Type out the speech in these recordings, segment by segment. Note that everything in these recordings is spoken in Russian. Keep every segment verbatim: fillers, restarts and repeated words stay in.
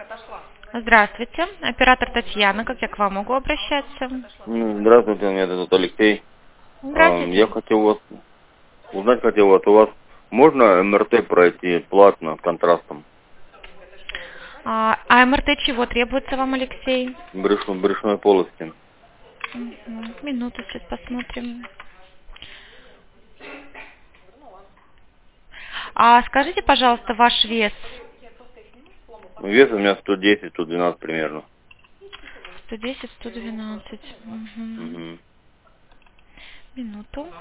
Здравствуйте, оператор Татьяна, как я к вам могу обращаться? М, Здравствуйте, меня зовут Алексей. А, Я Здравствуйте. хотел у вас узнать, хотел вот у вас можно эм эр тэ пройти платно с контрастом А, а МРТ чего требуется вам, Алексей? брюшной, брюшной полости? Мгм. Минуту, сейчас посмотрим. А скажите, пожалуйста, ваш вес? Вес у меня сто десять, сто двенадцать примерно. сто десять сто двенадцать. Мгм. Мгм. Минуту.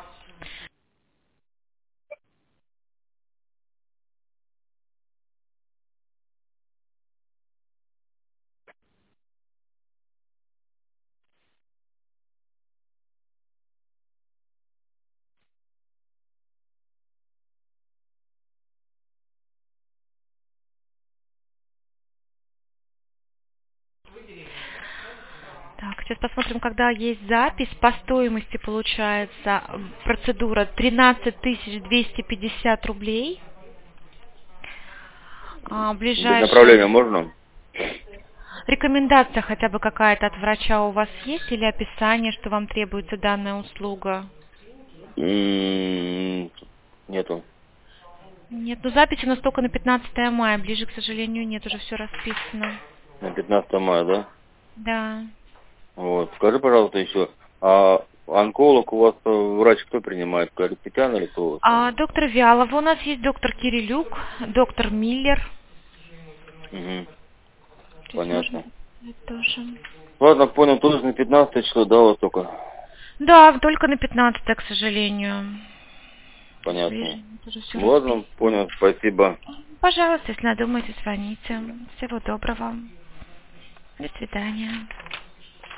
Так, сейчас посмотрим, когда есть запись. По стоимости получается м, процедура тринадцать тысяч двести пятьдесят рублей. А, Без направления ближайшая можно? рекомендация хотя бы какая-то от врача у вас есть или описание, что вам требуется данная услуга? М, Нету. Нет, ну запись у нас только на пятнадцатое мая, ближе, к сожалению, нет, уже все расписано. На пятнадцатое мая, да? Да. Вот. Скажи, пожалуйста, еще, а онколог у вас э, врач кто принимает? Гарри Петян или кто у вас там? А, доктор Вялова у нас есть, доктор Кирилюк, доктор Миллер. Угу. То есть можно Понятно. записать тоже. Ладно, понял, тоже на пятнадцатое число, да, вот только. Да, только на пятнадцатое, к сожалению. То есть ближе, Понятно. уже все Ладно, расписано. понял, спасибо. Пожалуйста, если надумаете, звоните. Всего доброго. До свидания.